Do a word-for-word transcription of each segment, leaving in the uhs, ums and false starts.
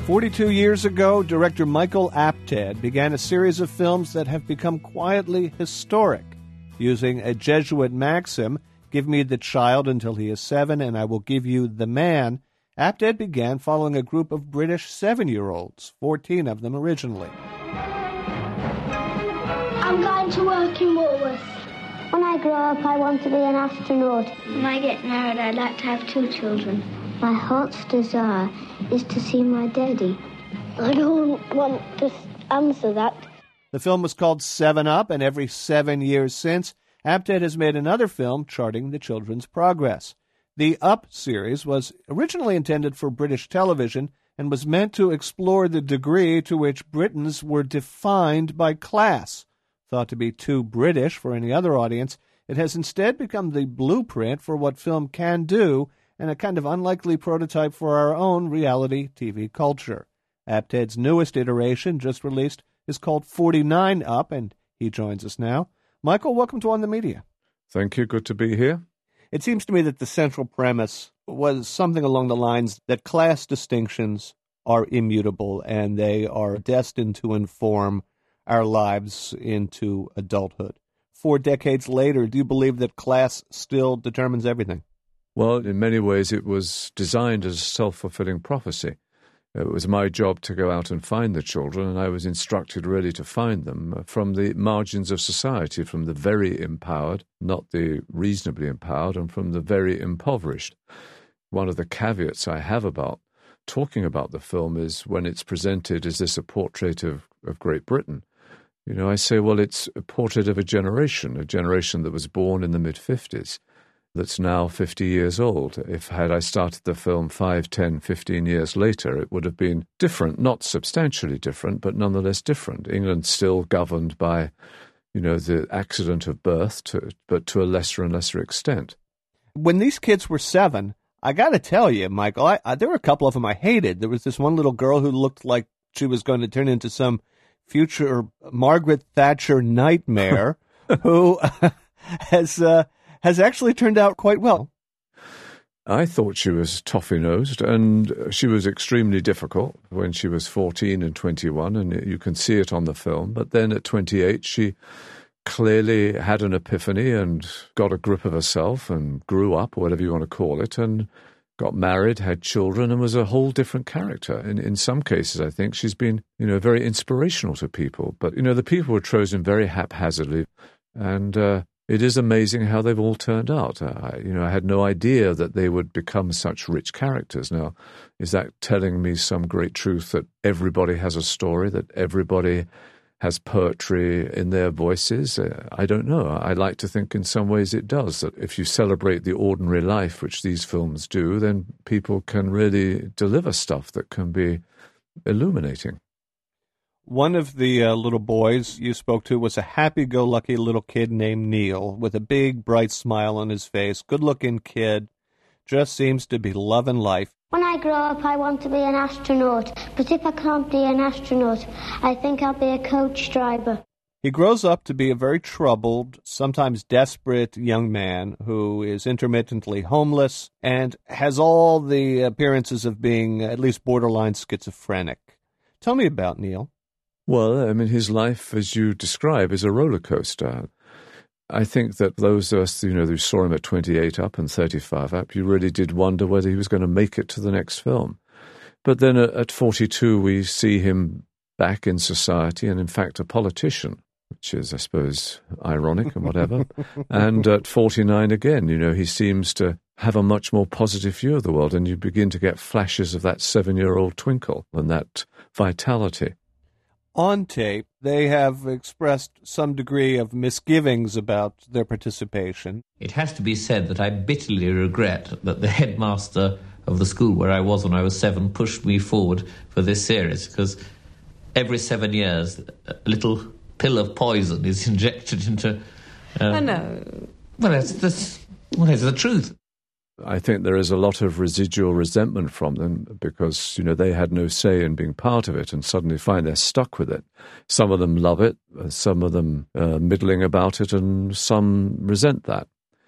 forty-two years ago, director Michael Apted began a series of films that have become quietly historic. Using a Jesuit maxim, "Give me the child until he is seven, and I will give you the man," Apted began following a group of British seven-year-olds, fourteen of them originally. I'm going to work in Woolworths. When I grow up, I want to be an astronaut. When I get married, I'd like to have two children. My heart's desire is to see my daddy. I don't want to answer that. The film was called Seven Up, and every seven years since, Apted has made another film charting the children's progress. The Up series was originally intended for British television and was meant to explore the degree to which Britons were defined by class. Thought to be too British for any other audience, it has instead become the blueprint for what film can do and a kind of unlikely prototype for our own reality T V culture. Apted's newest iteration, just released, is called forty-nine Up, and he joins us now. Michael, welcome to On the Media. Thank you. Good to be here. It seems to me that the central premise was something along the lines that class distinctions are immutable and they are destined to inform our lives into adulthood. Four decades later, do you believe that class still determines everything? Well, in many ways, it was designed as a self-fulfilling prophecy. It was my job to go out and find the children, and I was instructed really to find them from the margins of society, from the very empowered, not the reasonably empowered, and from the very impoverished. One of the caveats I have about talking about the film is when it's presented, is this a portrait of, of Great Britain? You know, I say, well, it's a portrait of a generation, a generation that was born in the mid-fifties. That's now fifty years old. If had I started the film five, ten, fifteen years later, it would have been different, not substantially different, but nonetheless different. England still governed by, you know, the accident of birth, to, but to a lesser and lesser extent. When these kids were seven, I got to tell you, Michael, I, I, there were a couple of them I hated. There was this one little girl who looked like she was going to turn into some future Margaret Thatcher nightmare who has... Uh, has actually turned out quite well. I thought she was toffee-nosed, and she was extremely difficult when she was fourteen and twenty-one, and you can see it on the film. But then at twenty-eight, she clearly had an epiphany and got a grip of herself and grew up, or whatever you want to call it, and got married, had children, and was a whole different character. In, in some cases, I think she's been, you know, very inspirational to people. But, you know, the people were chosen very haphazardly, and... Uh, It is amazing how they've all turned out. I, you know, I had no idea that they would become such rich characters. Now, is that telling me some great truth that everybody has a story, that everybody has poetry in their voices? I don't know. I like to think in some ways it does, that if you celebrate the ordinary life, which these films do, then people can really deliver stuff that can be illuminating. One of the uh, little boys you spoke to was a happy-go-lucky little kid named Neil with a big, bright smile on his face. Good-looking kid. Just seems to be loving life. When I grow up, I want to be an astronaut. But if I can't be an astronaut, I think I'll be a coach driver. He grows up to be a very troubled, sometimes desperate young man who is intermittently homeless and has all the appearances of being at least borderline schizophrenic. Tell me about Neil. Well, I mean, his life, as you describe, is a roller coaster. I think that those of us, you know, who saw him at twenty-eight up and thirty-five up, you really did wonder whether he was going to make it to the next film. But then at forty-two, we see him back in society and, in fact, a politician, which is, I suppose, ironic and whatever. And at forty-nine again, you know, he seems to have a much more positive view of the world, and you begin to get flashes of that seven-year-old twinkle and that vitality. On tape, they have expressed some degree of misgivings about their participation. It has to be said that I bitterly regret that the headmaster of the school where I was when I was seven pushed me forward for this series, because every seven years a little pill of poison is injected into... Um, oh, no. Well, it's the, well, it's the truth. I think there is a lot of residual resentment from them because, you know, they had no say in being part of it and suddenly find they're stuck with it. Some of them love it, some of them uh, middling about it, and some resent that.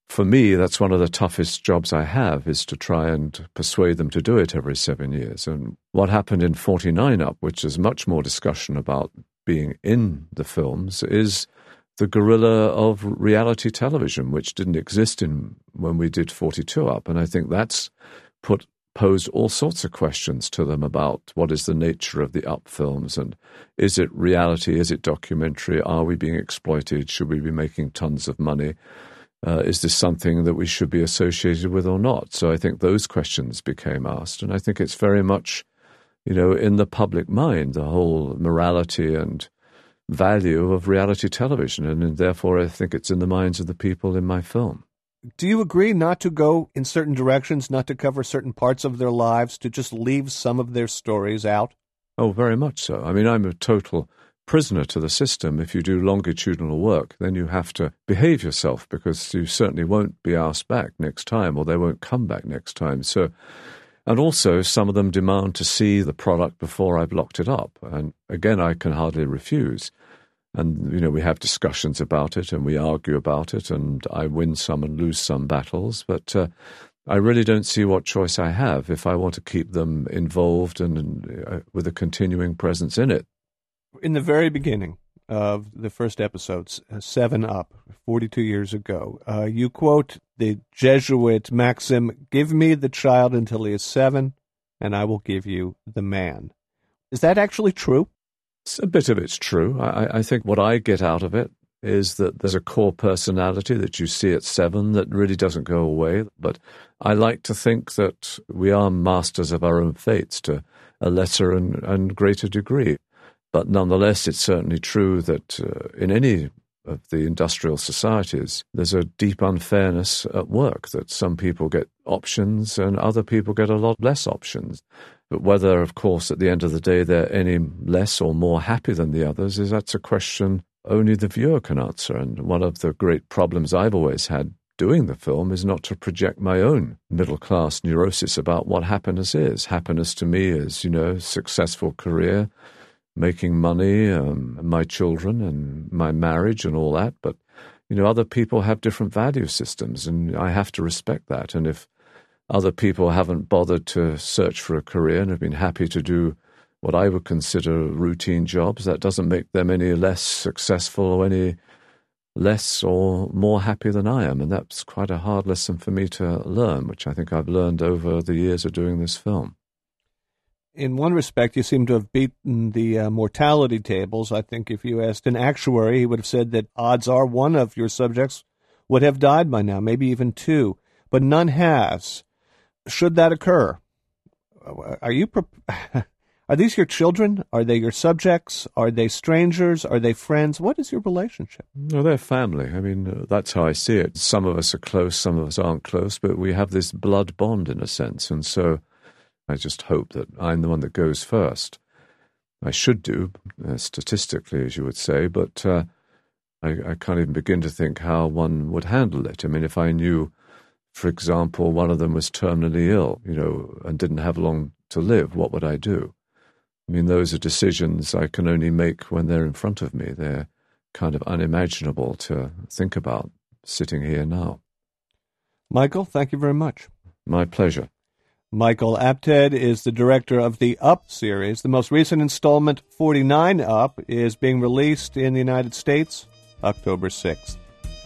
for me, that's one of the toughest jobs I have, is to try and persuade them to do it every seven years. And what happened in forty-nine Up, which is much more discussion about being in the films, is the guerrilla of reality television, which didn't exist in when we did forty-two Up. And I think that's put posed all sorts of questions to them about what is the nature of the Up films, and is it reality, is it documentary, are we being exploited, should we be making tons of money? Uh, is this something that we should be associated with or not? So I think those questions became asked, and I think it's very much, you know, in the public mind, the whole morality and value of reality television, and therefore I think it's in the minds of the people in my film. Do you agree not to go in certain directions, not to cover certain parts of their lives, to just leave some of their stories out? Oh, very much so. I mean, I'm a total prisoner to the system. If you do longitudinal work, then you have to behave yourself, because you certainly won't be asked back next time, or they won't come back next time. So, and also some of them demand to see the product before I've locked it up. And again, I can hardly refuse. And, you know, we have discussions about it and we argue about it, and I win some and lose some battles. But uh, I really don't see what choice I have if I want to keep them involved and uh, with a continuing presence in it. In the very beginning of the first episodes, uh, Seven Up, forty-two years ago, uh, you quote the Jesuit maxim, "Give me the child until he is seven, and I will give you the man." Is that actually true? A bit of it's true. I, I think what I get out of it is that there's a core personality that you see at seven that really doesn't go away. But I like to think that we are masters of our own fates to a lesser and, and greater degree. But nonetheless, it's certainly true that uh, in any of the industrial societies, there's a deep unfairness at work, that some people get options and other people get a lot less options. But whether, of course, at the end of the day, they're any less or more happy than the others, is that's a question only the viewer can answer. And one of the great problems I've always had doing the film is not to project my own middle-class neurosis about what happiness is. Happiness to me is, you know, successful career, making money, um, my children and my marriage and all that. But, you know, other people have different value systems, and I have to respect that. And if other people haven't bothered to search for a career and have been happy to do what I would consider routine jobs, that doesn't make them any less successful or any less or more happy than I am. And that's quite a hard lesson for me to learn, which I think I've learned over the years of doing this film. In one respect, you seem to have beaten the uh, mortality tables. I think if you asked an actuary, he would have said that odds are one of your subjects would have died by now, maybe even two, but none has. Should that occur, are you? Are these your children? Are they your subjects? Are they strangers? Are they friends? What is your relationship? No, they're family. I mean, uh, that's how I see it. Some of us are close, some of us aren't close, but we have this blood bond in a sense, and so I just hope that I'm the one that goes first. I should do, uh, statistically, as you would say, but uh, I, I can't even begin to think how one would handle it. I mean, if I knew, for example, one of them was terminally ill, you know, and didn't have long to live, what would I do? I mean, those are decisions I can only make when they're in front of me. They're kind of unimaginable to think about sitting here now. Michael, thank you very much. My pleasure. Michael Apted is the director of the Up series. The most recent installment, forty-nine Up, is being released in the United States October sixth.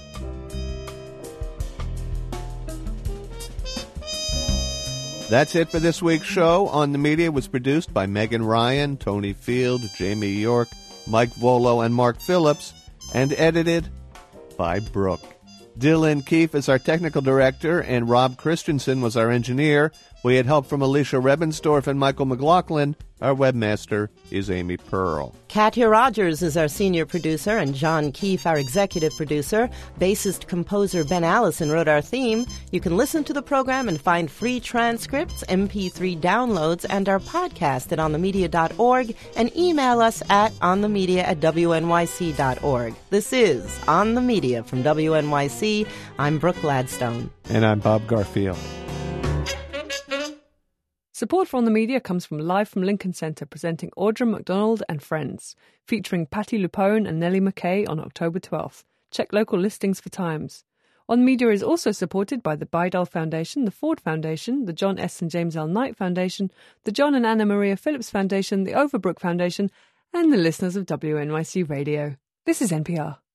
That's it for this week's show. On the Media was produced by Megan Ryan, Tony Field, Jamie York, Mike Volo, and Mark Phillips, and edited by Brooke. Dylan Keefe is our technical director, and Rob Christensen was our engineer. We had help from Alicia Rebensdorf and Michael McLaughlin. Our webmaster is Amy Pearl. Katya Rogers is our senior producer, and John Keefe, our executive producer. Bassist-composer Ben Allison wrote our theme. You can listen to the program and find free transcripts, M P three downloads, and our podcast at on the media dot org, and email us at onthemedia at w n y c dot org. This is On the Media from W N Y C. I'm Brooke Gladstone. And I'm Bob Garfield. Support for On the Media comes from Live from Lincoln Center, presenting Audra McDonald and Friends, featuring Patti LuPone and Nellie McKay on October twelfth. Check local listings for times. On Media is also supported by the Bidal Foundation, the Ford Foundation, the John S. and James L. Knight Foundation, the John and Anna Maria Phillips Foundation, the Overbrook Foundation, and the listeners of W N Y C Radio. This is N P R.